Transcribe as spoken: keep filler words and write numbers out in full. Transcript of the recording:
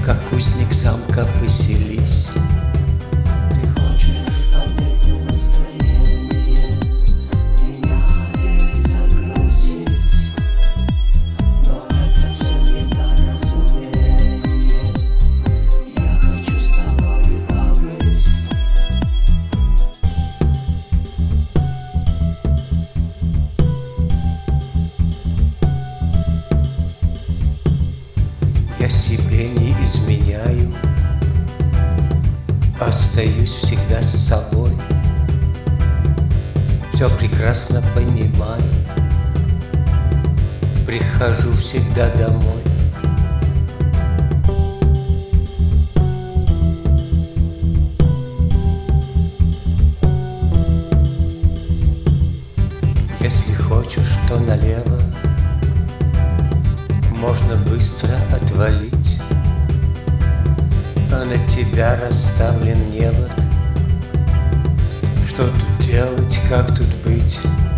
как узник замка поселись. Ты хочешь поднять настроение, меня перезагрузить, но это все недоразумение. Я хочу с тобой побыть. Я себе не изменяю, остаюсь всегда с собой. Все прекрасно понимаю, прихожу всегда домой. Если хочешь, то налево можно быстро отвалить, а на тебя расставлен невод. Что тут делать, как тут быть?